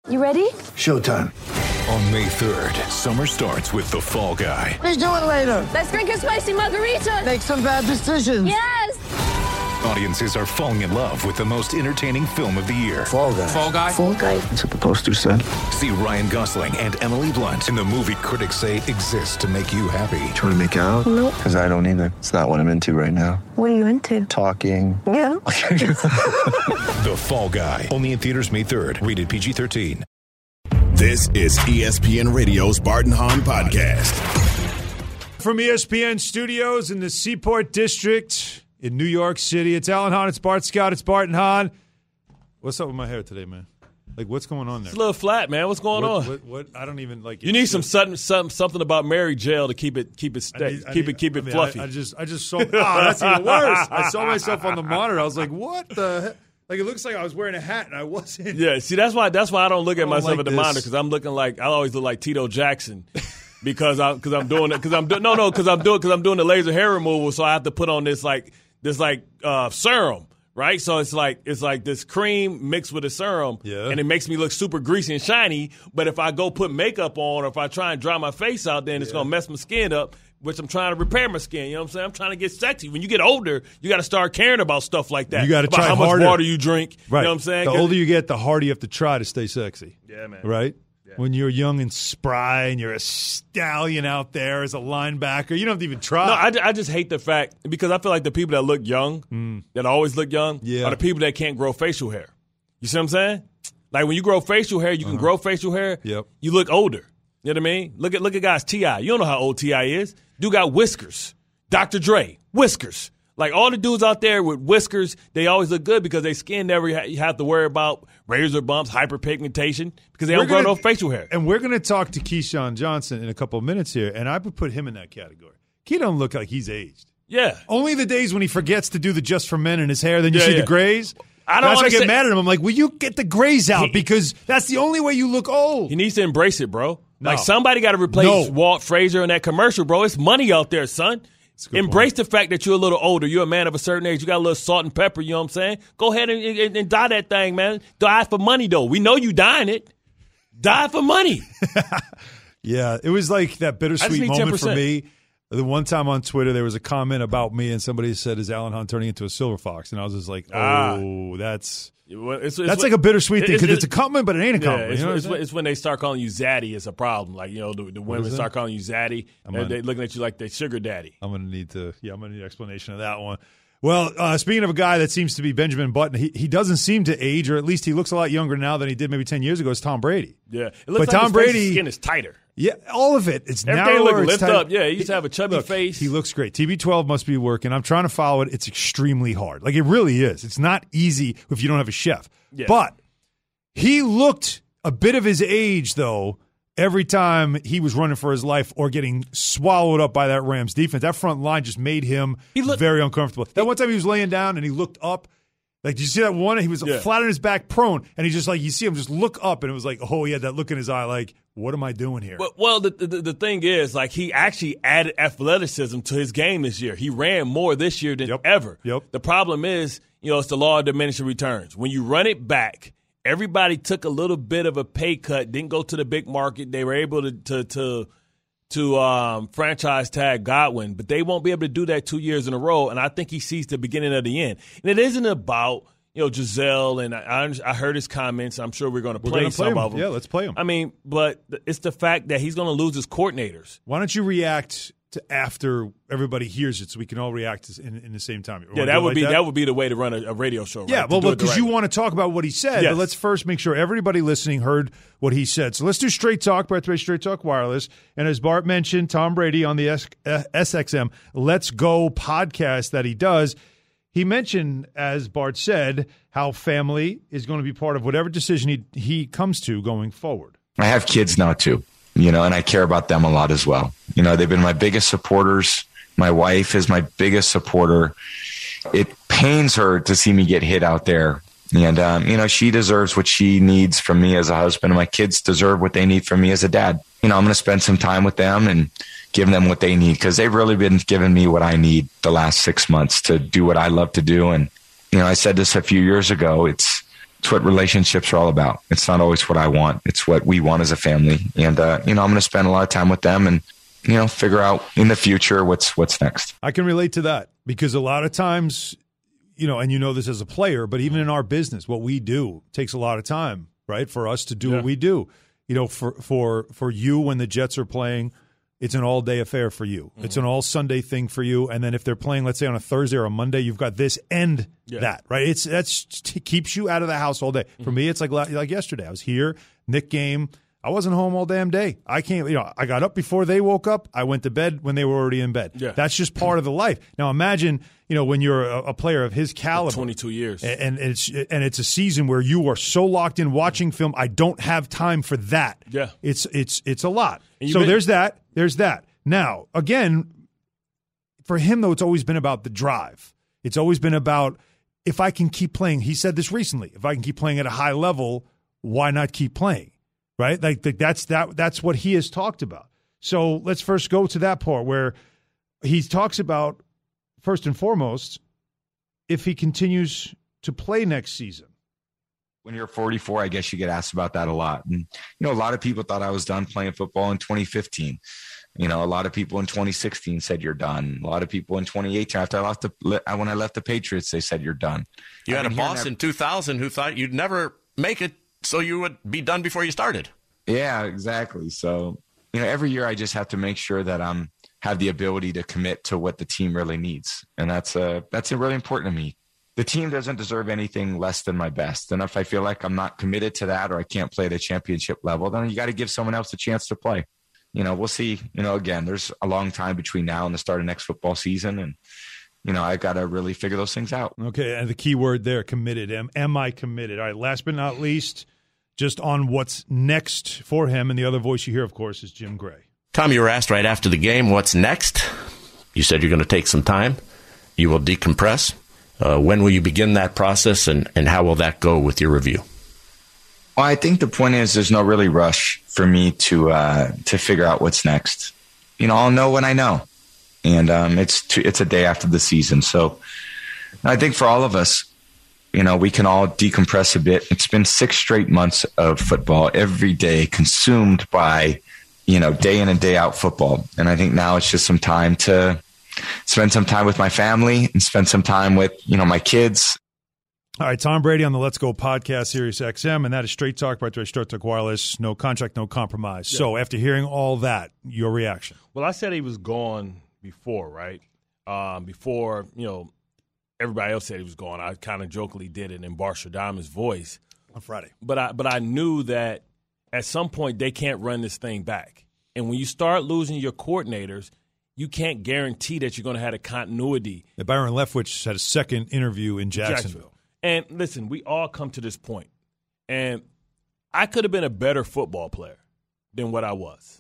You ready? Showtime. On May 3rd, summer starts with The Fall Guy. Let's do it later. Let's drink a spicy margarita. Make some bad decisions. Yes! Audiences are falling in love with the most entertaining film of the year. Fall Guy. Fall Guy? Fall Guy. That's what the poster said. See Ryan Gosling and Emily Blunt in the movie critics say exists to make you happy. Trying to make it out? Nope. Because I don't either. It's not what I'm into right now. What are you into? Talking. Yeah. The Fall Guy. Only in theaters May 3rd. Rated PG-13. This is ESPN Radio's Bart and Hahn podcast. From ESPN Studios in the Seaport District in New York City, it's Alan Hahn, it's Bart Scott, it's Bart and Hahn. What's up with my hair today, man? Like, what's going on there? It's a little flat, man. What's going on? What? I don't even like. You need something about Mary Gel to keep it fluffy. I just saw. Oh, that's even worse. I saw myself on the monitor. I was like, what the heck? Like, it looks like I was wearing a hat and I wasn't. Yeah, see, that's why I don't look at myself like at the this. monitor, because I'm looking like I always look like Tito Jackson because I'm doing the laser hair removal, so I have to put on this serum, right? So it's like this cream mixed with a serum, Yeah. and it makes me look super greasy and shiny. But if I go put makeup on, or if I try and dry my face out, then it's gonna mess my skin up. Which I'm trying to repair my skin. You know what I'm saying? I'm trying to get sexy. When you get older, you got to start caring about stuff like that. You got to about try how harder. much water you drink. Right. You know what I'm saying? The older you get, the harder you have to try to stay sexy. Yeah, man. Right? Yeah. When you're young and spry and you're a stallion out there as a linebacker, you don't have to even try. No, I just hate the fact, because I feel like the people that look young, that always look young, Yeah. are the people that can't grow facial hair. You see what I'm saying? Like, when you grow facial hair, you can grow facial hair. Yep. You look older. You know what I mean? Look at guys T.I. You don't know how old T.I. is. Dude got whiskers. Dr. Dre, whiskers. Like, all the dudes out there with whiskers, they always look good because their skin never have to worry about razor bumps, hyperpigmentation, because they don't grow no facial hair. And we're going to talk to Keyshawn Johnson in a couple of minutes here, and I would put him in that category. He don't look like he's aged. Yeah. Only the days when he forgets to do the Just for Men in his hair, then you Yeah, see yeah. the grays. I don't That's why I get understand- mad at him. I'm like, will you get the grays out? Because that's the only way you look old. He needs to embrace it, bro. No. Like, somebody got to replace Walt Frazier in that commercial, bro. It's money out there, son. Embrace the fact that you're a little older. You're a man of a certain age. You got a little salt and pepper, you know what I'm saying? Go ahead and dye that thing, man. Die for money, though. We know you dying it. Die for money. Yeah, it was like that bittersweet need moment 10%. for me. The one time on Twitter, there was a comment about me, and somebody said, "Is Alan Hunt turning into a silver fox?" And I was just like, "Oh, that's like a bittersweet thing, because it's a compliment, but it ain't a compliment." Yeah, it's when they start calling you Zaddy, it's a problem. Like, you know, the women start calling you Zaddy, and they're looking at you like the sugar daddy. I'm gonna need an explanation of that one. Well, speaking of a guy that seems to be Benjamin Button, he doesn't seem to age, or at least he looks a lot younger now than he did maybe 10 years ago. Is Tom Brady? Yeah, it looks But like Tom his Brady, skin is tighter. Yeah, all of it. It's Everything narrower. look It's lift tight. up. Yeah, he used to have a chubby face. He looks great. TB12 must be working. I'm trying to follow it. It's extremely hard. Like, it really is. It's not easy if you don't have a chef. Yeah. But he looked a bit of his age, though, every time he was running for his life or getting swallowed up by that Rams defense. That front line just made him very uncomfortable. That one time he was laying down and he looked up. Like, did you see that one? He was flat on his back, prone, and he just, like, you see him just look up, and it was like, oh, he had that look in his eye, like, what am I doing here? Well, the thing is, like, he actually added athleticism to his game this year. He ran more this year than ever. Yep. The problem is, you know, it's the law of diminishing returns. When you run it back, everybody took a little bit of a pay cut, didn't go to the big market. They were able to franchise tag Godwin, but they won't be able to do that 2 years in a row. And I think he sees the beginning of the end. And it isn't about, you know, Giselle, and I heard his comments. I'm sure we're going to play some of them. Yeah, let's play them. I mean, but it's the fact that he's going to lose his coordinators. Why don't you react to after everybody hears it, so we can all react in the same time? Yeah, that would be the way to run a radio show. Right? Yeah, well, because you want to talk about what he said, Yes. but let's first make sure everybody listening heard what he said. So let's do Straight Talk, Bart Bay Straight Talk Wireless, and as Bart mentioned, Tom Brady on the SXM Let's Go podcast that he does. He mentioned, as Bart said, how family is going to be part of whatever decision he comes to going forward. I have kids now too, you know, and I care about them a lot as well. You know, they've been my biggest supporters. My wife is my biggest supporter. It pains her to see me get hit out there. And, you know, she deserves what she needs from me as a husband, and my kids deserve what they need from me as a dad. You know, I'm going to spend some time with them and give them what they need, because they've really been giving me what I need the last 6 months to do what I love to do. And, you know, I said this a few years ago, it's It's what relationships are all about. It's not always what I want. It's what we want as a family. And, I'm going to spend a lot of time with them and, figure out in the future what's next. I can relate to that because a lot of times, and this as a player, but even in our business, what we do takes a lot of time, right, for us to do what we do. For you when the Jets are playing, it's an all-day affair for you. Mm-hmm. It's an all-Sunday thing for you. And then if they're playing, let's say, on a Thursday or a Monday, you've got this and that, right? It keeps you out of the house all day. Mm-hmm. For me, it's like yesterday. I was here, Knick game. I wasn't home all damn day. I got up before they woke up. I went to bed when they were already in bed. Yeah. That's just part of the life. Now imagine, when you're a player of his caliber, 22 years, and it's a season where you are so locked in watching film. I don't have time for that. Yeah, it's a lot. So there's that. There's that. Now again, for him though, it's always been about the drive. It's always been about if I can keep playing. He said this recently. If I can keep playing at a high level, why not keep playing? Right? Like that's what he has talked about. So let's first go to that part where he talks about, first and foremost, if he continues to play next season. When you're 44, I guess you get asked about that a lot. And, a lot of people thought I was done playing football in 2015. A lot of people in 2016 said you're done. A lot of people in 2018, after when I left the Patriots, they said you're done. You had a boss in 2000 who thought you'd never make it, so you would be done before you started. Yeah, exactly. So, every year I just have to make sure that have the ability to commit to what the team really needs. And that's really important to me. The team doesn't deserve anything less than my best. And if I feel like I'm not committed to that or I can't play at a championship level, then you got to give someone else a chance to play. We'll see. Again, there's a long time between now and the start of next football season. And, I got to really figure those things out. Okay. And the key word there, committed. Am I committed? All right. Last but not least, just on what's next for him. And the other voice you hear, of course, is Jim Gray. Tom, you were asked right after the game, what's next? You said you're going to take some time. You will decompress. When will you begin that process, and how will that go with your review? Well, I think the point is there's no really rush for me to figure out what's next. I'll know when I know. And it's a day after the season. So I think for all of us, we can all decompress a bit. It's been 6 straight months of football, every day consumed by, day in and day out football. And I think now it's just some time to spend some time with my family and spend some time with, my kids. All right, Tom Brady on the Let's Go podcast, Sirius XM, and that is Straight Talk by Straight Talk Wireless. No contract, no compromise. Yeah. So after hearing all that, your reaction? Well, I said he was gone before, right? Before, everybody else said he was gone. I kind of jokingly did it in Barstradamus' voice on Friday. But I knew that at some point they can't run this thing back. And when you start losing your coordinators, you can't guarantee that you're going to have a continuity. Byron Leftwich had a second interview in Jacksonville. And listen, we all come to this point. And I could have been a better football player than what I was.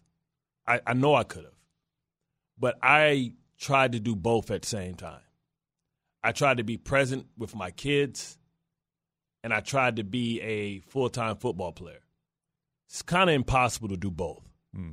I know I could have. But I tried to do both at the same time. I tried to be present with my kids, and I tried to be a full-time football player. It's kind of impossible to do both.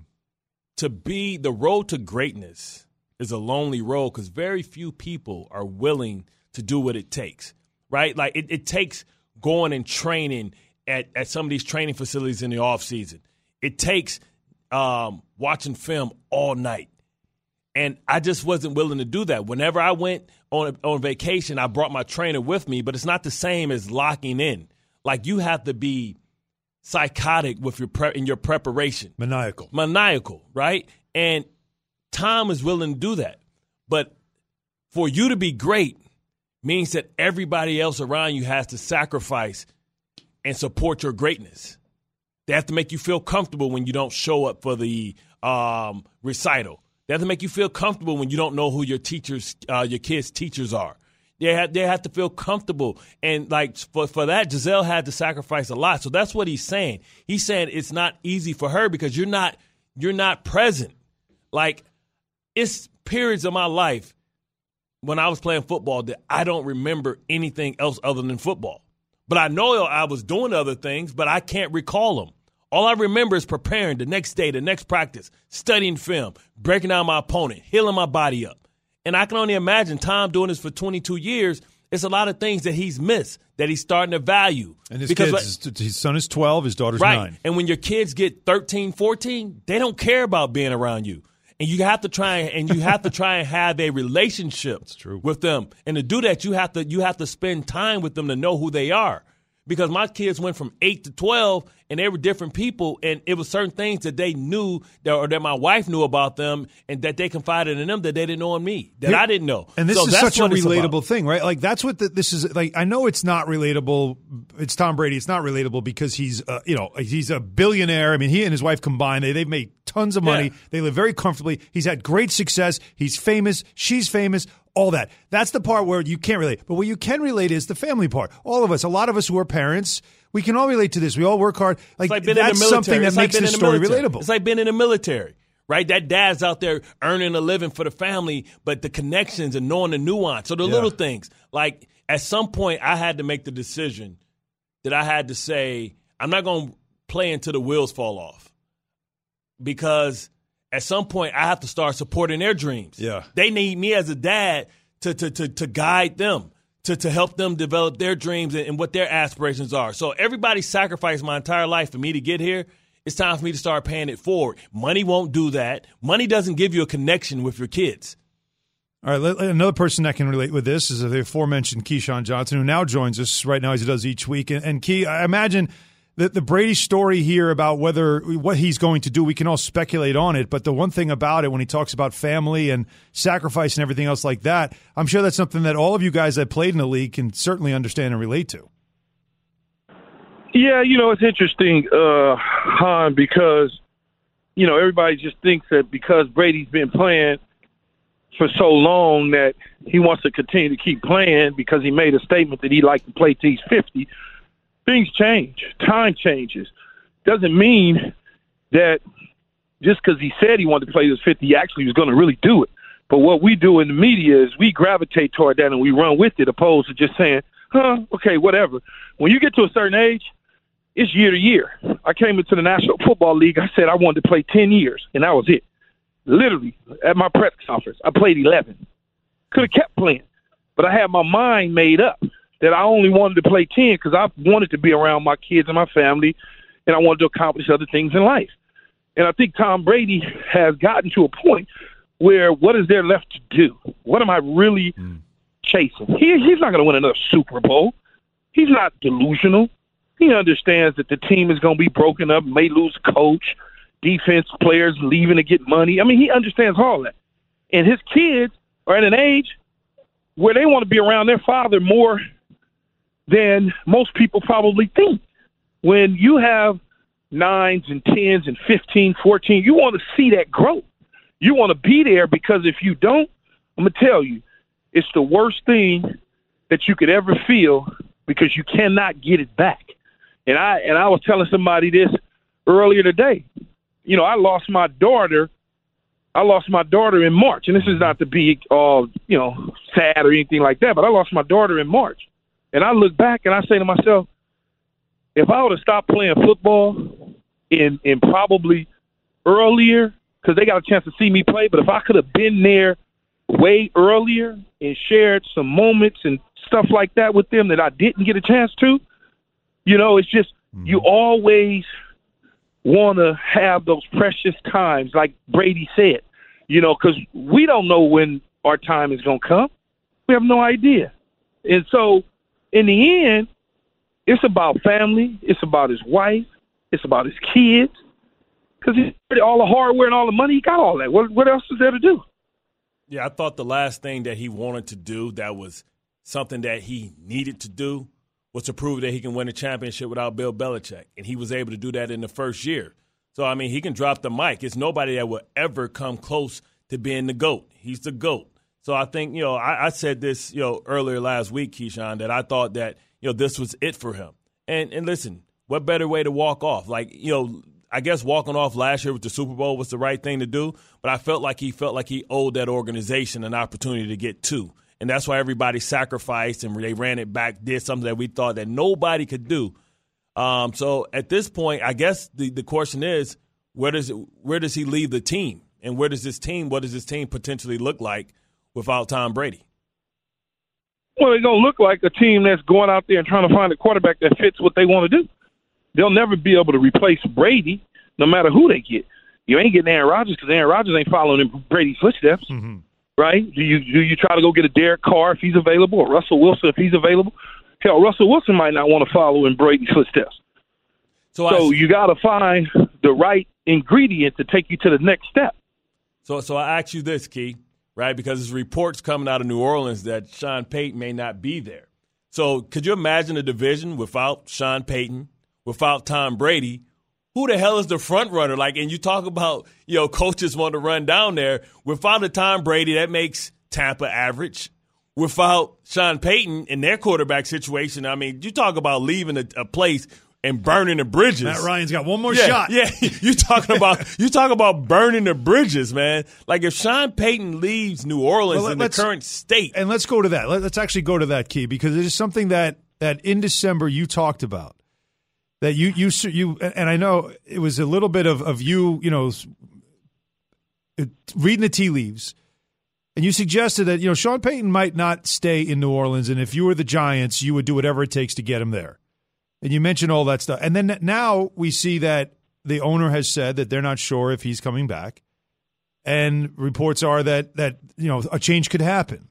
To be the road to greatness is a lonely road because very few people are willing to do what it takes, right? Like it takes going and training at some of these training facilities in the off season. It takes watching film all night. And I just wasn't willing to do that. Whenever I went on vacation, I brought my trainer with me, but it's not the same as locking in. Like you have to be psychotic with your preparation. Maniacal, right? And Tom is willing to do that. But for you to be great means that everybody else around you has to sacrifice and support your greatness. They have to make you feel comfortable when you don't show up for the recital. They have to make you feel comfortable when you don't know who your teachers, your kids' teachers are. They have to feel comfortable. And, like, for that, Gisele had to sacrifice a lot. So that's what he's saying. He's saying it's not easy for her because you're not present. Like, it's periods of my life when I was playing football that I don't remember anything else other than football. But I know I was doing other things, but I can't recall them. All I remember is preparing the next day, the next practice, studying film, breaking down my opponent, healing my body up. And I can only imagine Tom doing this for 22 years. It's a lot of things that he's missed that he's starting to value. And his son is 12, his daughter's 9. And when your kids get 13, 14, they don't care about being around you. And you have to try and have a relationship with them. And to do that, you have to spend time with them to know who they are. Because my kids went from 8 to 12, and they were different people, and it was certain things that they knew or that my wife knew about them, and that they confided in them that they didn't know in me, that I didn't know. And this is such a relatable thing, right? Like that's what this is. Like I know it's not relatable. It's Tom Brady. It's not relatable because he's he's a billionaire. I mean, he and his wife combined, they've made tons of money. Yeah. They live very comfortably. He's had great success. He's famous. She's famous. All that. That's the part where you can't relate. But what you can relate is the family part. All of us, a lot of us who are parents, we can all relate to this. We all work hard. Like that's something that makes this story relatable. It's like being in the military, right? That dad's out there earning a living for the family, but the connections and knowing the nuance. So the little things. Like at some point, I had to make the decision that I had to say, I'm not going to play until the wheels fall off. Because at some point, I have to start supporting their dreams. Yeah. They need me as a dad to guide them, to help them develop their dreams and what their aspirations are. So everybody sacrificed my entire life for me to get here. It's time for me to start paying it forward. Money won't do that. Money doesn't give you a connection with your kids. All right, another person that can relate with this is the aforementioned Keyshawn Johnson, who now joins us right now as he does each week. And Key, I imagine the Brady story here about what he's going to do, we can all speculate on it. But the one thing about it, when he talks about family and sacrifice and everything else like that, I'm sure that's something that all of you guys that played in the league can certainly understand and relate to. Yeah, it's interesting, Han, because, everybody just thinks that because Brady's been playing for so long that he wants to continue to keep playing because he made a statement that he'd like to play till he's 50. Things change. Time changes. Doesn't mean that just because he said he wanted to play this 50, he actually was going to really do it. But what we do in the media is we gravitate toward that and we run with it, opposed to just saying, okay, whatever. When you get to a certain age, it's year to year. I came into the National Football League. I said I wanted to play 10 years, and that was it. Literally, at my press conference, I played 11. Could have kept playing, but I had my mind made up that I only wanted to play 10 because I wanted to be around my kids and my family, and I wanted to accomplish other things in life. And I think Tom Brady has gotten to a point where what is there left to do? What am I really chasing? He's not going to win another Super Bowl. He's not delusional. He understands that the team is going to be broken up, may lose coach, defense players leaving to get money. I mean, he understands all that. And his kids are at an age where they want to be around their father more than most people probably think. When you have 9s and 10s and 15, 14, you want to see that growth. You want to be there, because if you don't, I'm going to tell you, it's the worst thing that you could ever feel, because you cannot get it back. And I was telling somebody this earlier today. I lost my daughter in March, and this is not to be sad or anything like that, but I lost my daughter in March. And I look back and I say to myself, if I would have stopped playing football in probably earlier, because they got a chance to see me play, but if I could have been there way earlier and shared some moments and stuff like that with them that I didn't get a chance to, it's just you always want to have those precious times, like Brady said, because we don't know when our time is going to come. We have no idea. And so in the end, it's about family. It's about his wife. It's about his kids. Because all the hardware and all the money, he got all that. What else is there to do? Yeah, I thought the last thing that he wanted to do that was something that he needed to do was to prove that he can win a championship without Bill Belichick. And he was able to do that in the first year. So, I mean, he can drop the mic. It's nobody that will ever come close to being the GOAT. He's the GOAT. So I think, I said this, earlier last week, Keyshawn, that I thought that, this was it for him. And listen, what better way to walk off? Like, I guess walking off last year with the Super Bowl was the right thing to do, but I felt like he owed that organization an opportunity to get two. And that's why everybody sacrificed and they ran it back, did something that we thought that nobody could do. So at this point, I guess the question is, where does he leave the team? And what does this team potentially look like without Tom Brady? Well, they're going to look like a team that's going out there and trying to find a quarterback that fits what they want to do. They'll never be able to replace Brady, no matter who they get. You ain't getting Aaron Rodgers because Aaron Rodgers ain't following in Brady's footsteps, right? Do you try to go get a Derek Carr if he's available, or Russell Wilson if he's available? Hell, Russell Wilson might not want to follow in Brady's footsteps. So you got to find the right ingredient to take you to the next step. So I ask you this, Key, right? Because there's reports coming out of New Orleans that Sean Payton may not be there. So could you imagine a division without Sean Payton, without Tom Brady? Who the hell is the front runner? Like, and you talk about, coaches want to run down there. Without a Tom Brady, that makes Tampa average. Without Sean Payton in their quarterback situation, I mean, you talk about leaving a place and burning the bridges. Matt Ryan's got one more shot. Yeah, you talk about burning the bridges, man. Like if Sean Payton leaves New Orleans in the current state, and let's go to that. Let's actually go to that, Key, because it is something that in December you talked about. That you and I know it was a little bit of you reading the tea leaves, and you suggested that Sean Payton might not stay in New Orleans, and if you were the Giants, you would do whatever it takes to get him there. And you mentioned all that stuff, and then now we see that the owner has said that they're not sure if he's coming back, and reports are that a change could happen.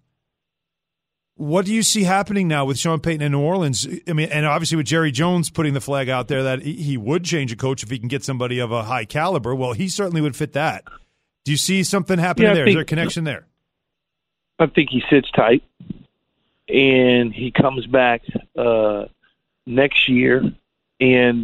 What do you see happening now with Sean Payton in New Orleans? I mean, and obviously with Jerry Jones putting the flag out there that he would change a coach if he can get somebody of a high caliber. Well, he certainly would fit that. Do you see something happening there? Is there a connection there? I think he sits tight, and he comes back next year. And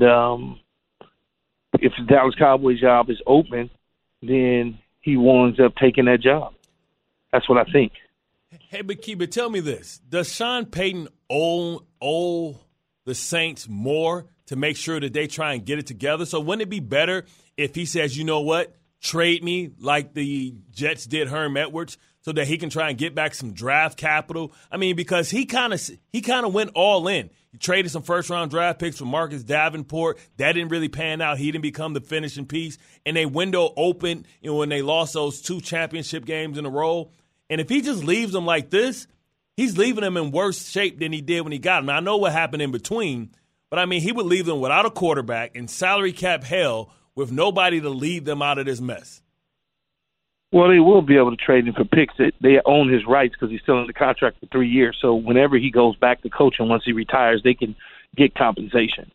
if the Dallas Cowboys job is open, then he winds up taking that job. That's what I think. Hey, but tell me this. Does Sean Payton owe the Saints more to make sure that they try and get it together? So wouldn't it be better if he says, you know what, trade me like the Jets did Herm Edwards so that he can try and get back some draft capital? I mean, because he kind of went all in. He traded some first-round draft picks for Marcus Davenport. That didn't really pan out. He didn't become the finishing piece. And they window opened when they lost those 2 championship games in a row. And if he just leaves them like this, he's leaving them in worse shape than he did when he got them. Now, I know what happened in between, but, I mean, he would leave them without a quarterback in salary cap hell with nobody to lead them out of this mess. Well, they will be able to trade him for picks. They own his rights because he's still in the contract for 3 years. So whenever he goes back to coaching, once he retires, they can get compensation.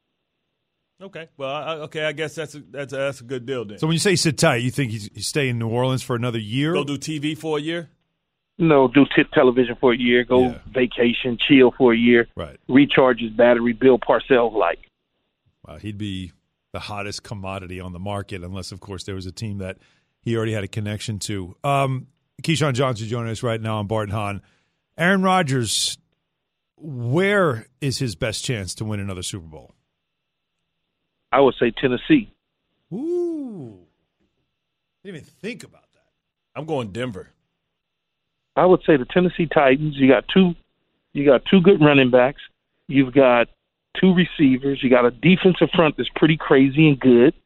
Okay. Well, I guess that's a good deal then. So when you say sit tight, you think he's staying in New Orleans for another year? Go do TV for a year? No, do television for a year, go vacation, chill for a year, right? Recharge his battery, Bill Parcells-like. Wow, he'd be the hottest commodity on the market unless, of course, there was a team that he already had a connection to. Keyshawn Johnson joining us right now on Bart and Hahn. Aaron Rodgers, where is his best chance to win another Super Bowl? I would say Tennessee. Ooh. Didn't even think about that. I'm going Denver. I would say the Tennessee Titans. You got two good running backs. You've got 2 receivers. You got a defensive front that's pretty crazy and good.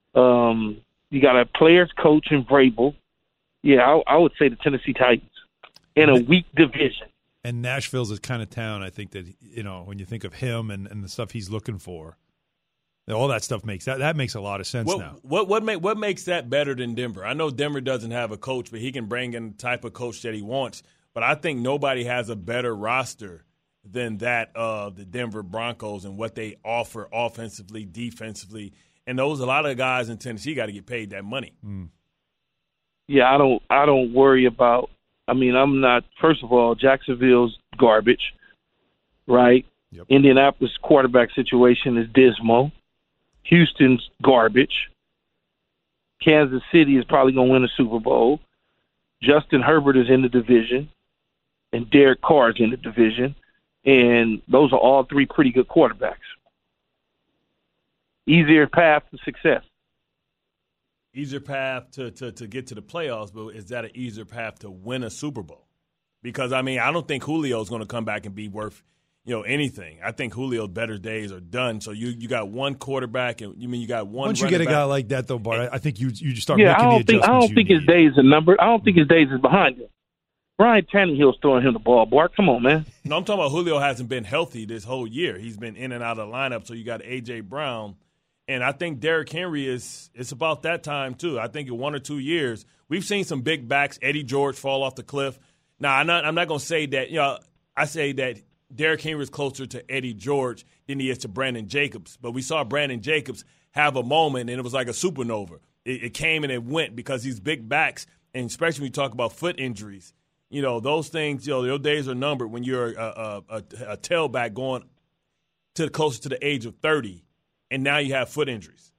You got a players coach in Vrabel. Yeah, I would say the Tennessee Titans in a weak division. And Nashville's the kind of town I think that, when you think of him and the stuff he's looking for, all that stuff makes a lot of sense now. What makes that better than Denver? I know Denver doesn't have a coach, but he can bring in the type of coach that he wants. But I think nobody has a better roster than that of the Denver Broncos and what they offer offensively, defensively. And a lot of guys in Tennessee got to get paid that money. Yeah, I don't worry about. I mean, I'm not. First of all, Jacksonville's garbage, right? Yep. Indianapolis quarterback situation is dismal. Houston's garbage. Kansas City is probably going to win a Super Bowl. Justin Herbert is in the division, and Derek Carr is in the division, and those are all 3 pretty good quarterbacks. Easier path to success. Easier path to get to the playoffs, but is that an easier path to win a Super Bowl? Because, I mean, I don't think Julio's going to come back and be worth anything. I think Julio's better days are done. So you got one quarterback, and you got one. Once you get a guy like that, though, Bart, I think you just start making the adjustments. I don't think his days are numbered. I don't think his days is behind him. Ryan Tannehill's throwing him the ball, Bart. Come on, man. No, I'm talking about Julio hasn't been healthy this whole year. He's been in and out of the lineup, so you got A.J. Brown. And I think Derrick Henry it's about that time, too. I think in 1 or 2 years, we've seen some big backs, Eddie George, fall off the cliff. Now, I'm not going to say that, I say that Derrick Henry is closer to Eddie George than he is to Brandon Jacobs. But we saw Brandon Jacobs have a moment, and it was like a supernova. It came and it went because these big backs, and especially when you talk about foot injuries, those things, your days are numbered when you're a tailback going closer to the age of 30, and now you have foot injuries.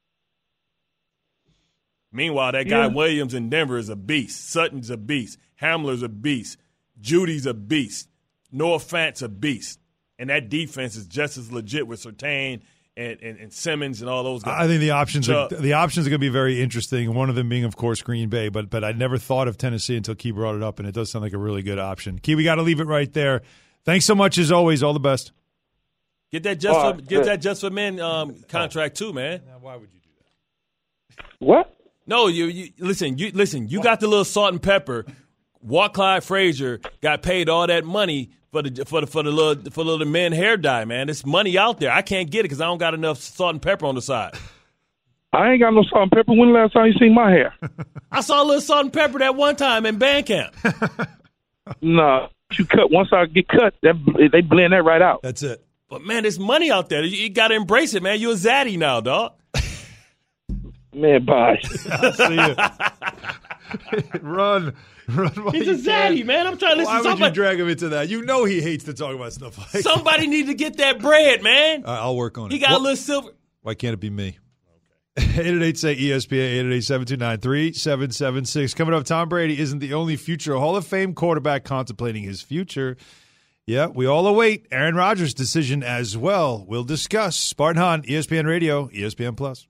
Meanwhile, that guy Williams in Denver is a beast. Sutton's a beast. Hamler's a beast. Judy's a beast. Noah Fant's a beast. And that defense is just as legit with Surtain and Simmons and all those guys. I think the options are going to be very interesting. One of them being, of course, Green Bay. But I never thought of Tennessee until Key brought it up, and it does sound like a really good option. Key, we got to leave it right there. Thanks so much as always. All the best. Get that just for men contract too, man. Now, why would you do that? What? No, you listen. You got the little salt and pepper. Walt Clyde Frazier got paid all that money for the little men hair dye, man. There's money out there. I can't get it because I don't got enough salt and pepper on the side. I ain't got no salt and pepper. When the last time you seen my hair? I saw a little salt and pepper that one time in band camp. No, you cut. Once I get cut, they blend that right out. That's it. But, man, there's money out there. You got to embrace it, man. You're a zaddy now, dog. Man, bye. I'll see you. Run. He's a zaddy, man. I'm trying to listen. Why would you drag him into that? You know he hates to talk about stuff like that. Somebody need to get that bread, man. I'll work on it. He got a little silver. Why can't it be me? Okay. 888-SAY-ESPN, 888-729-3776. Coming up, Tom Brady isn't the only future Hall of Fame quarterback contemplating his future. Yeah, we all await Aaron Rodgers' decision as well. We'll discuss. Spartan Hahn, ESPN Radio, ESPN Plus.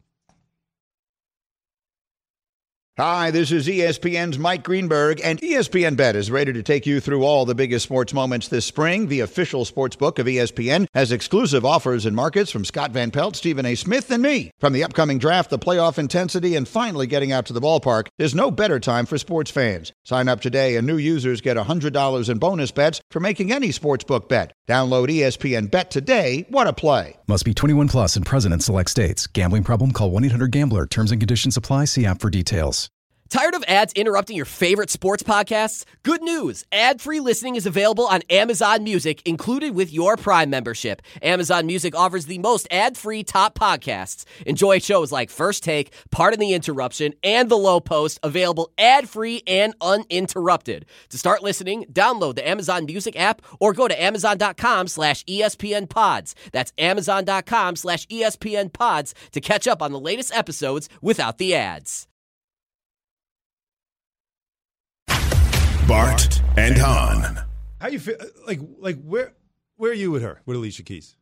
Hi, this is ESPN's Mike Greenberg, and ESPN Bet is ready to take you through all the biggest sports moments this spring. The official sports book of ESPN has exclusive offers and markets from Scott Van Pelt, Stephen A. Smith, and me. From the upcoming draft, the playoff intensity, and finally getting out to the ballpark, there's no better time for sports fans. Sign up today, and new users get $100 in bonus bets for making any sportsbook bet. Download ESPN Bet today. What a play. Must be 21 plus and present in select states. Gambling problem? Call 1-800-GAMBLER. Terms and conditions apply. See app for details. Tired of ads interrupting your favorite sports podcasts? Good news. Ad-free listening is available on Amazon Music, included with your Prime membership. Amazon Music offers the most ad-free top podcasts. Enjoy shows like First Take, Pardon the Interruption, and The Low Post, available ad-free and uninterrupted. To start listening, download the Amazon Music app or go to Amazon.com/ESPN Pods. That's Amazon.com/ESPN Pods to catch up on the latest episodes without the ads. Bart and Hahn. How you feel? Like where are you with her, with Alicia Keys?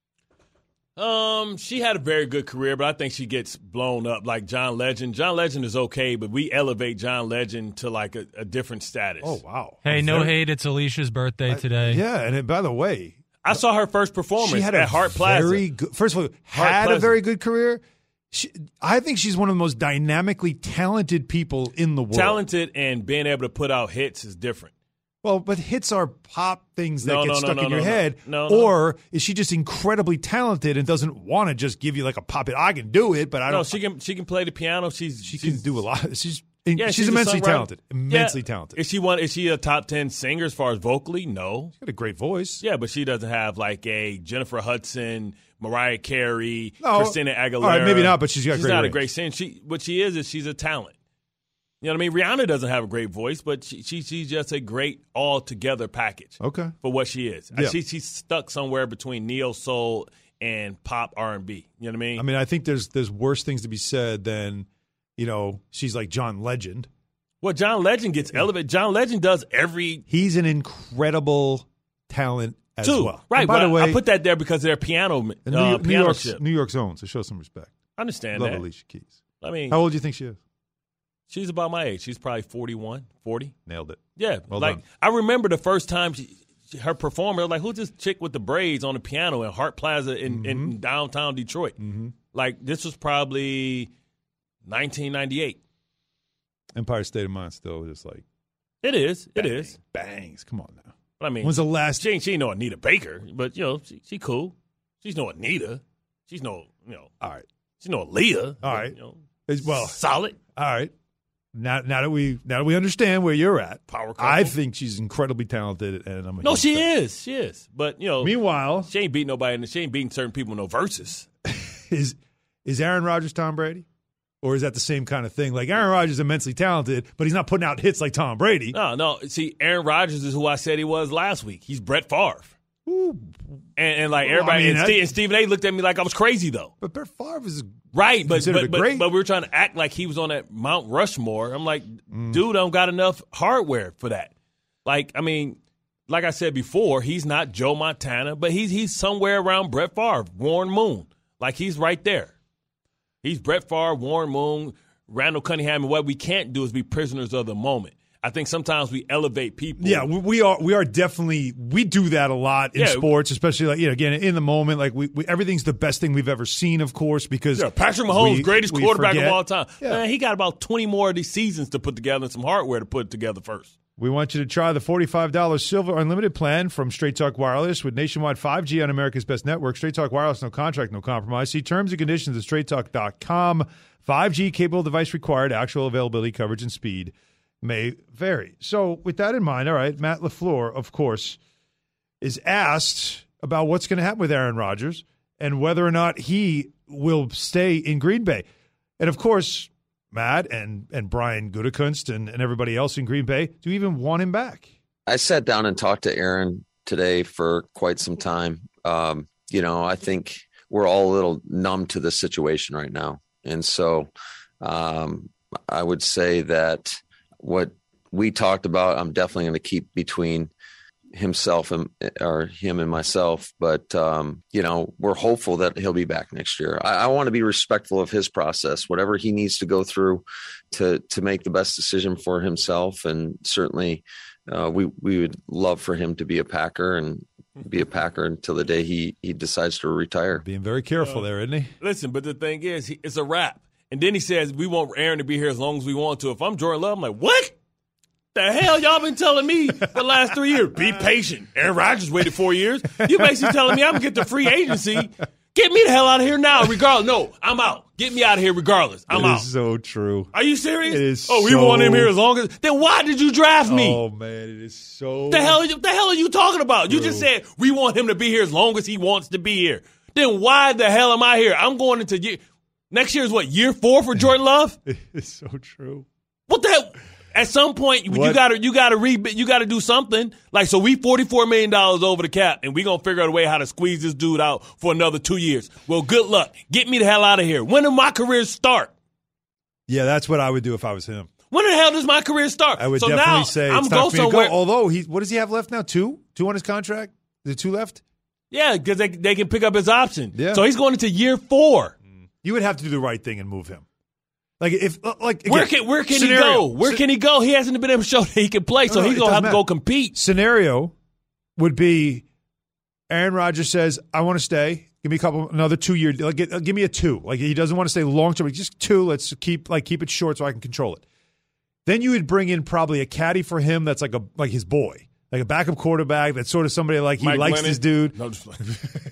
She had a very good career, but I think she gets blown up like John Legend. John Legend is okay, but we elevate John Legend to like a different status. Oh, wow. Hey, no hate. It's Alicia's birthday today. Yeah, and by the way, I saw her first performance she had at Hart Plaza. First of all, had a very good career. I think she's one of the most dynamically talented people in the world. Talented and being able to put out hits is different. Well, but hits are pop things that get stuck in your head. No. Or is she just incredibly talented and doesn't want to just give you like a pop it? I can do it, but I don't. No, she can play the piano. She can do a lot. She's immensely talented. Immensely talented. Is she a top 10 singer as far as vocally? No. She's got a great voice. Yeah, but she doesn't have like a Jennifer Hudson, Mariah Carey, Christina Aguilera. All right, maybe not, but she's not range. A great singer. What she is she's a talent. You know what I mean? Rihanna doesn't have a great voice, but she's just a great all-together package. Okay. For what she is. Yeah. She's stuck somewhere between neo-soul and pop R&B. You know what I mean? I mean, I think there's worse things to be said than, she's like John Legend. Well, John Legend gets elevated. John Legend does every... He's an incredible talent as well. Right, by the way, I put that there because they're piano New York's own, so show some respect. I understand Love that. Alicia Keys. I mean... How old do you think she is? She's about my age. She's probably 41, 40. Nailed it. Yeah. Well done. I remember the first time her performer, like, who's this chick with the braids on the piano in Hart Plaza in downtown Detroit? Mm-hmm. Like, this was probably 1998. Empire State of Mind still just like It is. It is. Bangs. Come on now. But I mean, when's the last? She ain't no Anita Baker, but she cool. She's no Anita. She's no All right. She's no Aaliyah. All right. Well, solid. All right. Now that we understand where you're at, power couple. I think she's incredibly talented, and I'm a she is. She is. But meanwhile, she ain't beating nobody, and she ain't beating certain people no verses. Is Aaron Rodgers Tom Brady? Or is that the same kind of thing? Like, Aaron Rodgers is immensely talented, but he's not putting out hits like Tom Brady. No. See, Aaron Rodgers is who I said he was last week. He's Brett Favre. Ooh. And like everybody, and Stephen A. looked at me like I was crazy, though. But Brett Favre is right, but great. we were trying to act like he was on that Mount Rushmore. I'm like, dude, I don't got enough hardware for that. Like, I mean, like I said before, he's not Joe Montana, but he's somewhere around Brett Favre, Warren Moon. Like, he's right there. He's Brett Favre, Warren Moon, Randall Cunningham, and what we can't do is be prisoners of the moment. I think sometimes we elevate people. Yeah, we are definitely, we do that a lot in sports, especially like, again, in the moment, like we everything's the best thing we've ever seen, of course, because Patrick Mahomes, greatest quarterback of all time. Yeah. Man, he got about 20 more of these seasons to put together and some hardware to put together first. We want you to try the $45 Silver Unlimited plan from Straight Talk Wireless with nationwide 5G on America's best network. Straight Talk Wireless, no contract, no compromise. See terms and conditions at straighttalk.com. 5G capable device required. Actual availability, coverage, and speed may vary. So with that in mind, all right, Matt LaFleur, of course, is asked about what's going to happen with Aaron Rodgers and whether or not he will stay in Green Bay. And, of course, Matt and Brian Gutekunst and everybody else in Green Bay, do you even want him back? I sat down and talked to Aaron today for quite some time. I think we're all a little numb to the situation right now. And so I would say that what we talked about, I'm definitely going to keep between himself him and myself. But, we're hopeful that he'll be back next year. I want to be respectful of his process, whatever he needs to go through to make the best decision for himself. And certainly we would love for him to be a Packer and be a Packer until the day he decides to retire. Being very careful there, isn't he? Listen, but the thing is, it's a wrap. And then he says, we want Aaron to be here as long as we want to. If I'm Jordan Love, I'm like, what? The hell y'all been telling me the last 3 years? Be patient. Aaron Rodgers waited 4 years. You basically telling me I'm going to get the free agency. Get me the hell out of here now, regardless. No, I'm out. Get me out of here regardless. I'm out. It is so true. Are you serious? It is we want him here as long as. Then why did you draft me? Oh, man, it is so. The hell are you talking about? True. You just said we want him to be here as long as he wants to be here. Then why the hell am I here? I'm going into next year is what, year 4 for Jordan Love? It's so true. What the hell? At some point, you gotta do something. Like, so we $44 million over the cap, and we gonna figure out a way how to squeeze this dude out for another 2 years. Well, good luck. Get me the hell out of here. When did my career start? Yeah, that's what I would do if I was him. When the hell does my career start? I would so definitely now, say I'm it's time go for me somewhere. to go. Although what does he have left now? Two on his contract. Is it 2 left? Yeah, because they can pick up his option. Yeah. So he's going into year 4. You would have to do the right thing and move him. Like again, where can he go? Where can he go? He hasn't been able to show that he can play, so he's gonna have to go compete. Scenario would be Aaron Rodgers says, "I want to stay. Give me another 2 year. Give me a 2. Like, he doesn't want to stay long term. Just 2. Let's keep it short so I can control it." Then you would bring in probably a caddy for him that's like his boy. Like a backup quarterback that's sort of somebody like he Mike likes Lennon. this dude. No, just like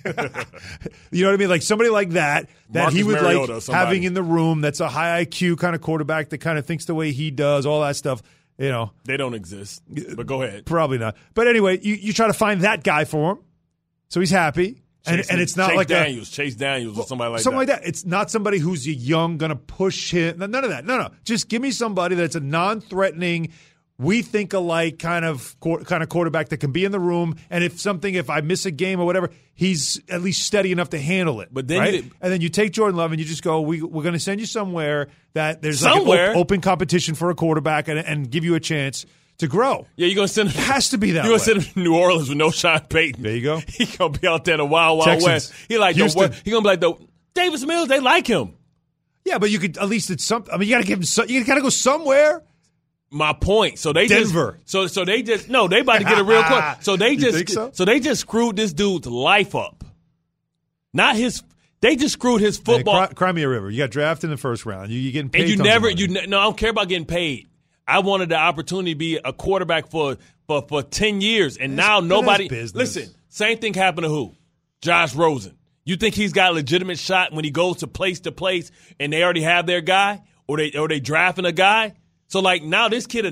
you know what I mean? Like somebody like that Marcus he would Mariota, like somebody. having in the room that's a high IQ kind of quarterback that kind of thinks the way he does, all that stuff. You know. They don't exist. But go ahead. Probably not. But anyway, you try to find that guy for him. So he's happy. And it's not Chase like Chase Daniels or somebody like that. Something like that. It's not somebody who's young, going to push him. None of that. No. Just give me somebody that's a non-threatening, we think alike kind of quarterback that can be in the room. And if I miss a game or whatever, he's at least steady enough to handle it. But then right? And then you take Jordan Love and you just go, we're going to send you somewhere that there's like an open competition for a quarterback and give you a chance to grow. Yeah, you're going to send him. It has to be that way. You're going to send him to New Orleans with no Sean Payton. There you go. He's going to be out there in the wild west. He like Houston. He's going to be like, Davis Mills, they like him. Yeah, but you could at least, it's something. I mean, you got to give him, you got to go somewhere. My point. So they Denver. So they just no. They about to get it real quick. So they just so they just screwed this dude's life up. Not his. They just screwed his football. Cry me a river. You got drafted in the first round. You getting paid. And you never. No, I don't care about getting paid. I wanted the opportunity to be a quarterback for 10 years, and now nobody – listen, same thing happened to who? Josh Rosen. You think he's got a legitimate shot when he goes to place and they already have their guy or they drafting a guy? So, like, now this kid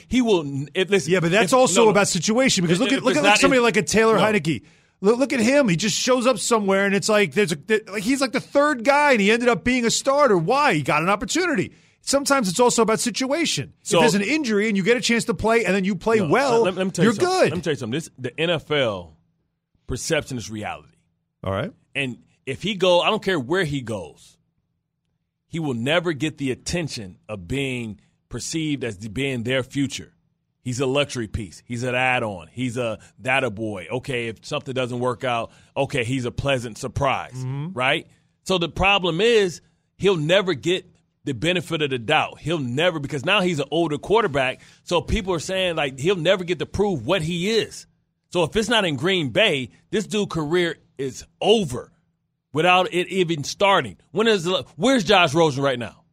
listen. Yeah, but that's also about situation because look at somebody like a Taylor Heineke. Look at him. He just shows up somewhere, and it's like he's like the third guy, and he ended up being a starter. Why? He got an opportunity. Sometimes it's also about situation. So, if there's an injury and you get a chance to play and then you play well, let me tell you're something. good. Let me tell you something. The NFL perception is reality. All right. And if he goes, I don't care where he goes, he will never get the attention of being perceived as being their future. He's a luxury piece. He's an add-on. He's a data boy. Okay, if something doesn't work out, okay, he's a pleasant surprise, right? So the problem is he'll never get the benefit of the doubt. He'll never, because now he's an older quarterback, so people are saying, like, he'll never get to prove what he is. So if it's not in Green Bay, this dude's career is over without it even starting. Where's Josh Rosen right now?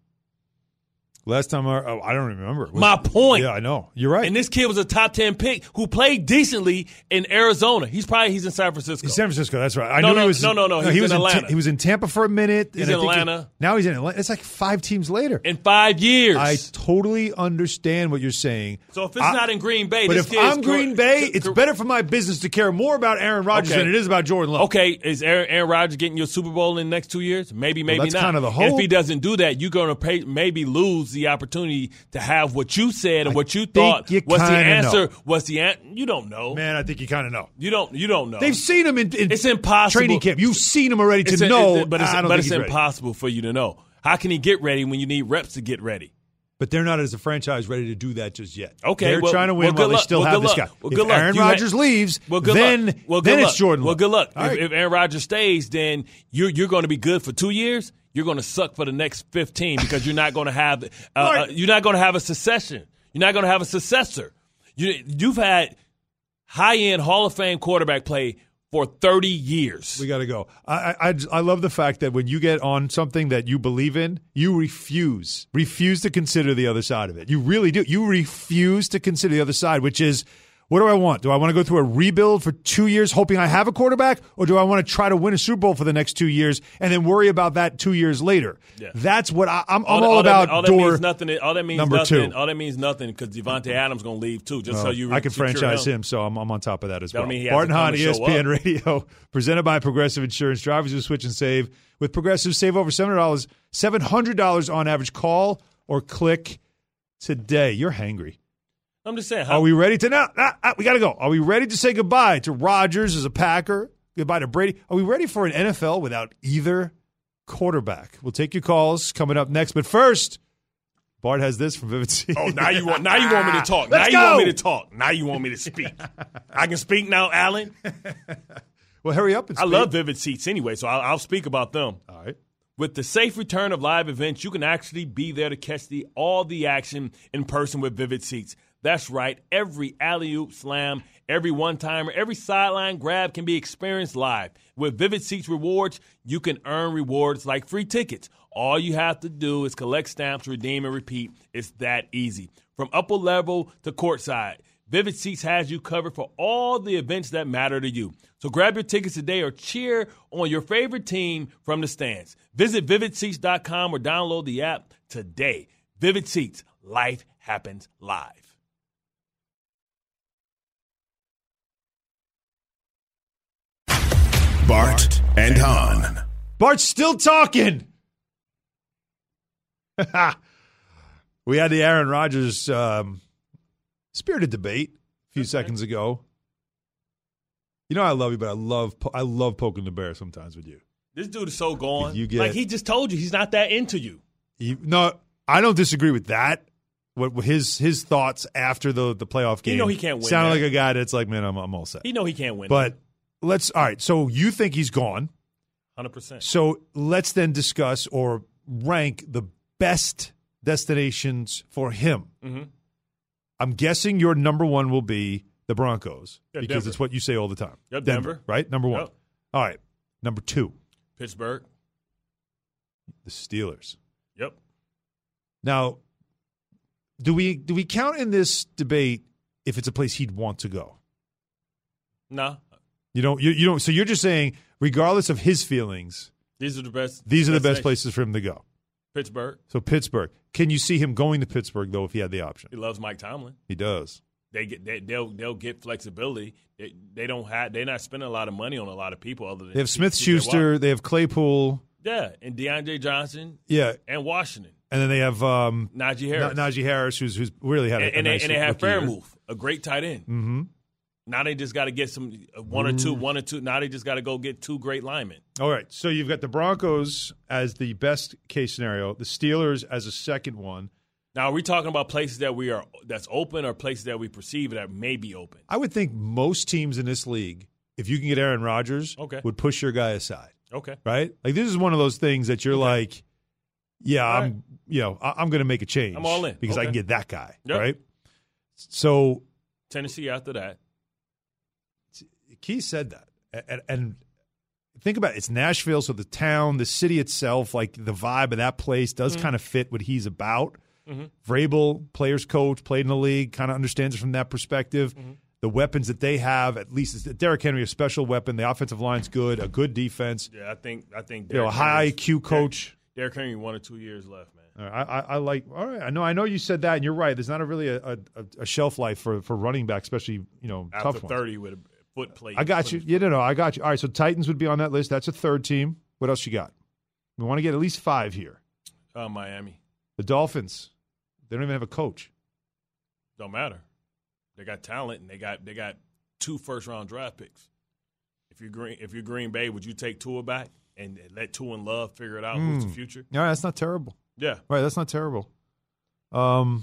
Last time I don't remember. My point. Yeah, I know. You're right. And this kid was a top 10 pick who played decently in Arizona. He's in San Francisco. He's San Francisco. That's right. No. He's in Atlanta. He was in Tampa for a minute. He's in Atlanta. Now he's in Atlanta. It's like 5 teams later. In 5 years. I totally understand what you're saying. So if it's not in Green Bay, but this if kid I'm Green Bay, it's better for my business to care more about Aaron Rodgers than it is about Jordan Love. Okay, is Aaron Rodgers getting you a Super Bowl in the next 2 years? Maybe that's not. Kind of the hope. And if he doesn't do that, you're going to maybe lose the opportunity to have what you said and what you thought was the answer. Was the answer? You don't know, man. I think you kind of know. You don't know. They've seen him in it's impossible training camp. You've seen him already to know, but it's impossible for you to know. How can he get ready when you need reps to get ready? But they're not as a franchise ready to do that just yet. Okay, they're trying to win while they still have this guy. Well, if Aaron Rodgers leaves, then it's Jordan Love. Well, good luck. Right. If Aaron Rodgers stays, then you're going to be good for 2 years. You're going to suck for the next 15 because you're not going to have you're not going to have a succession. You're not going to have a successor. You've had high-end Hall of Fame quarterback play for 30 years. We got to go. I love the fact that when you get on something that you believe in, you refuse to consider the other side of it. You really do. You refuse to consider the other side, which is, what do I want? Do I want to go through a rebuild for 2 years hoping I have a quarterback, or do I want to try to win a Super Bowl for the next 2 years and then worry about that 2 years later? Yeah. That's what I'm all about. All that means nothing. All that means number nothing. 2. All that means nothing because Devontae Adams going to leave too. Just so you, I can franchise him, so I'm on top of that as well. Barton Hahn, ESPN Radio, presented by Progressive Insurance. Drivers who switch and save with Progressive save over $700 on average. Call or click today. You're hangry. I'm just saying. Are we ready to now? We got to go. Are we ready to say goodbye to Rodgers as a Packer? Goodbye to Brady? Are we ready for an NFL without either quarterback? We'll take your calls coming up next. But first, Bart has this from Vivid Seats. Oh, now you want me to talk. Let's now go. You want me to talk. Now you want me to speak. I can speak now, Alan. Well, hurry up and speak. I love Vivid Seats anyway, so I'll speak about them. All right. With the safe return of live events, you can actually be there to catch all the action in person with Vivid Seats. That's right. Every alley-oop slam, every one-timer, every sideline grab can be experienced live. With Vivid Seats Rewards, you can earn rewards like free tickets. All you have to do is collect stamps, redeem, and repeat. It's that easy. From upper level to courtside, Vivid Seats has you covered for all the events that matter to you. So grab your tickets today or cheer on your favorite team from the stands. Visit VividSeats.com or download the app today. Vivid Seats. Life happens live. Bart and Hahn. Bart's still talking. We had the Aaron Rodgers spirited debate a few seconds ago. You know I love you, but I love poking the bear sometimes with you. This dude is so gone. Like he just told you he's not that into you. No, I don't disagree with that. What his thoughts after the playoff game? You know he can't win. Sounded like a guy that's like, man, I'm all set. You know he can't win. But all right. So you think he's gone? 100%. So let's then discuss or rank the best destinations for him. Mm-hmm. I'm guessing your number one will be the Broncos because Denver. it's what you say all the time. Yep, Denver, right? Number one. Yep. All right. Number 2. Pittsburgh. The Steelers. Yep. Now, Do we count in this debate if it's a place he'd want to go? No. You don't. So you're just saying, regardless of his feelings, these are the best. These are the best places for him to go. Pittsburgh. So Pittsburgh. Can you see him going to Pittsburgh though if he had the option? He loves Mike Tomlin. He does. They'll get flexibility. They're not spending a lot of money on a lot of people other than they have Smith-Schuster. They have Claypool. Yeah, and DeAndre Johnson. Yeah, and Washington. And then they have Najee Harris. Najee Harris, who's really had a nice and they have Fairmouth, a great tight end. Mm-hmm. Now they just got to get some one or two. Now they just got to go get 2 great linemen. All right, so you've got the Broncos as the best case scenario, the Steelers as a second one. Now, are we talking about places that's open or places that we perceive that may be open? I would think most teams in this league, if you can get Aaron Rodgers, would push your guy aside. Okay. Right? Like this is one of those things that you're like, yeah, I'm going to make a change. I'm all in. Because I can get that guy, yep. right? So Tennessee after that. Key said that. And think about it. It's Nashville, so the town, the city itself, like the vibe of that place does kind of fit what he's about. Mm-hmm. Vrabel, players coach, played in the league, kind of understands it from that perspective. Mm-hmm. The weapons that they have, at least Derrick Henry, a special weapon. The offensive line's good, a good defense. Yeah, I think a high IQ coach. Derrick Henry 1 or 2 years left, man. I like. All right, I know you said that, and you're right. There's not really a shelf life for running back, especially after tough 30 with a foot plate. I got you. I got you. All right, so Titans would be on that list. That's a third team. What else you got? We want to get at least 5 here. Miami. The Dolphins. They don't even have a coach. Don't matter. They got talent, and they got 2 first-round draft picks. If you're Green Bay, would you take Tua back and let Tua and Love figure it out? Who's the future? All right, that's not terrible. Yeah. Right, that's not terrible. And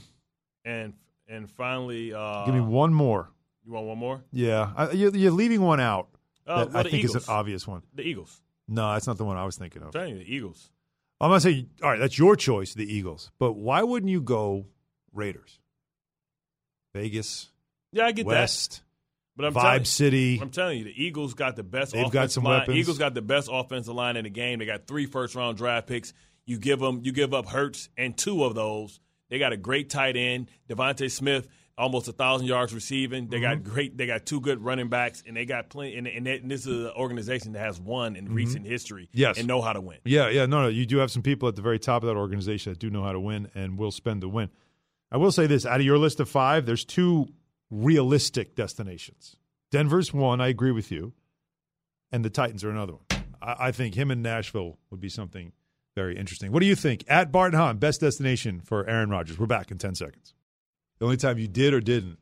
finally, give me one more. You want one more? Yeah, you're leaving one out. That I think Eagles. is an obvious one. The Eagles. No, that's not the one I was thinking of. I'm telling you, the Eagles. I'm going to say, all right, that's your choice, the Eagles. But why wouldn't you go Raiders? Vegas. Yeah, I get West, that. But Vibe City. I'm telling you, the Eagles got the best They've offensive got some line. weapons. Eagles got the best offensive line in the game. They got 3 first-round draft picks. You give up Hurts and 2 of those. They got a great tight end, Devontae Smith, almost 1,000 yards receiving. They got 2 good running backs, and they got plenty. And this is an organization that has won in recent history, and know how to win. Yeah, no, you do have some people at the very top of that organization that do know how to win and will spend to win. I will say this: out of your list of 5, there's 2 realistic destinations. Denver's one, I agree with you, and the Titans are another one. I think him in Nashville would be something very interesting. What do you think? At Barton Hahn, best destination for Aaron Rodgers. We're back in 10 seconds. The only time you did or didn't?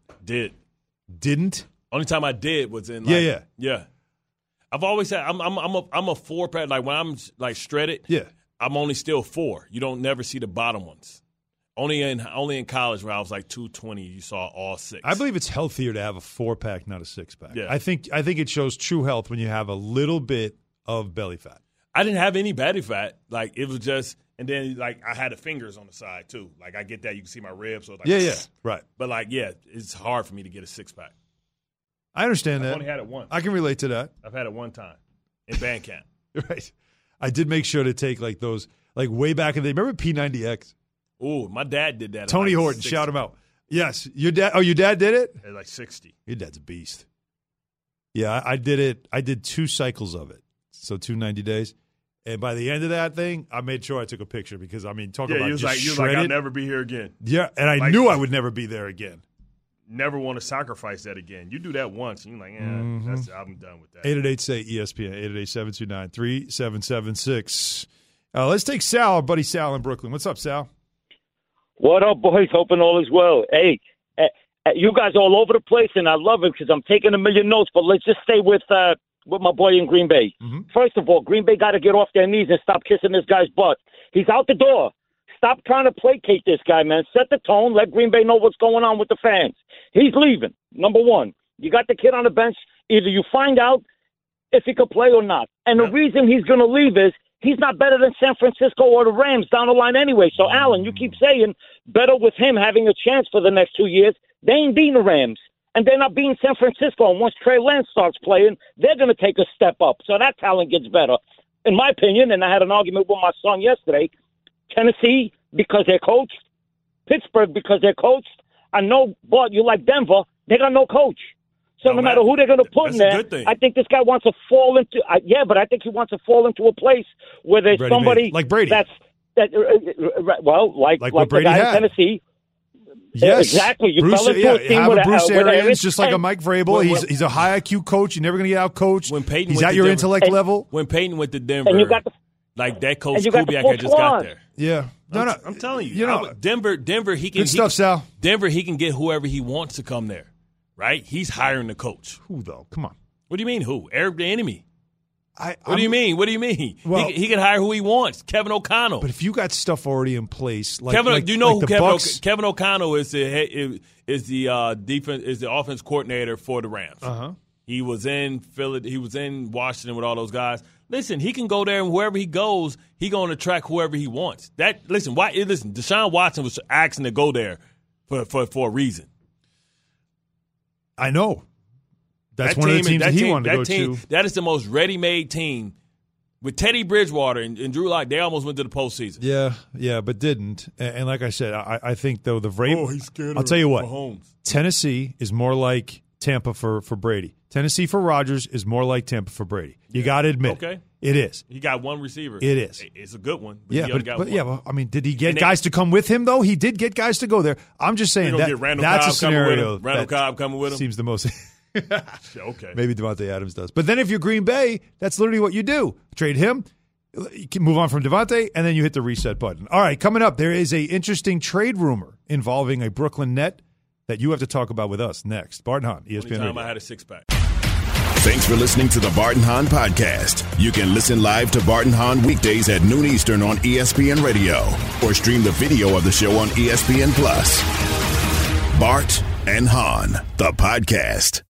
Didn't? Only time I did was in yeah. I've always said I'm a 4-pack. Like when I'm like shredded, I'm only still 4. You don't never see the bottom ones. Only in college where I was like 220, you saw all 6. I believe it's healthier to have a 4-pack, not a 6-pack. Yeah. I think it shows true health when you have a little bit of belly fat. I didn't have any belly fat. Like it was just, and then like I had the fingers on the side too. Like I get that, you can see my ribs. So like, right. But like it's hard for me to get a 6-pack. I understand that. I've only had it once. I can relate to that. I've had it one time in band camp. Right. I did make sure to take like those like way back in the day. Remember P90X? Oh, my dad did that. Tony Horton, 60. Shout him out. Yes, your dad. Oh, your dad did it? At like 60. Your dad's a beast. Yeah, I did it. I did 2 cycles of it, so 2 90 days. And by the end of that thing, I made sure I took a picture because, I mean, talk about just shredded. You was like, I'll never be here again. Yeah, and I knew I would never be there again. Never want to sacrifice that again. You do that once, and you're like, I'm done with that. 888-SAY-ESPN, 888-729-3776. Let's take Sal, our buddy Sal in Brooklyn. What's up, Sal? What up, boys? Hoping all is well. Hey, you guys all over the place, and I love it because I'm taking a million notes, but let's just stay with my boy in Green Bay. Mm-hmm. First of all, Green Bay got to get off their knees and stop kissing this guy's butt. He's out the door. Stop trying to placate this guy, man. Set the tone. Let Green Bay know what's going on with the fans. He's leaving, number one. You got the kid on the bench. Either you find out if he could play or not. And the reason he's going to leave is he's not better than San Francisco or the Rams down the line anyway. So, Alan, you keep saying better with him having a chance for the next 2 years. They ain't beating the Rams. And they're not beating San Francisco. And once Trey Lance starts playing, they're going to take a step up. So that talent gets better. In my opinion, and I had an argument with my son yesterday, Tennessee, because their coach, Pittsburgh because they're coached. I know, but you like Denver, they got no coach. So no matter who they're going to put in there, I think this guy wants to fall into. But I think he wants to fall into a place where there's somebody like Brady. Like what the guy in Tennessee. Yes, exactly. You Bruce, fell into a team have with a Bruce Arians, Arians, just like a Mike Vrabel. He's a high IQ coach. You're never going to get out coached. When Peyton he's went at to your Denver, intellect level. When Peyton went to Denver, and you got like that coach Kubiak had just got there. Yeah, no. I'm telling you, Denver. He can good stuff, Sal. Denver, he can get whoever he wants to come there. Right? He's hiring the coach. Who though? Come on. What do you mean who? Eric Bieniemy. What do you mean? What do you mean? Well, he can hire who he wants. Kevin O'Connell. But if you got stuff already in place, like Kevin, do you know like who the Kevin O'Connell is? The offense coordinator for the Rams. He was in Philly. He was in Washington with all those guys. Listen, he can go there, and wherever he goes, he going to attract whoever he wants. Listen, Deshaun Watson was asking to go there for a reason. I know. That's one of the teams that he wanted to go to. That is the most ready-made team. With Teddy Bridgewater and Drew Lock, they almost went to the postseason. Yeah, but didn't. And like I said, I think, though, the Vrabel. He's scared I'll tell you what. Mahomes. Tennessee is more like Tampa for Brady. Tennessee for Rodgers is more like Tampa for Brady. You got to admit. Okay. It is. He got one receiver. It is. It's a good one. I mean, did he get guys to come with him, though? He did get guys to go there. I'm just saying that's a scenario. Randall Cobb coming with him? Seems the most. Okay. Maybe Devontae Adams does. But then if you're Green Bay, that's literally what you do. Trade him, you can move on from Devontae, and then you hit the reset button. All right, coming up, there is a interesting trade rumor involving a Brooklyn Net that you have to talk about with us next. Bart and Hahn, ESPN Only time Radio. I had a six-pack. Thanks for listening to the Bart and Hahn Podcast. You can listen live to Bart and Hahn weekdays at noon Eastern on ESPN Radio or stream the video of the show on ESPN+. Bart and Hahn, the podcast.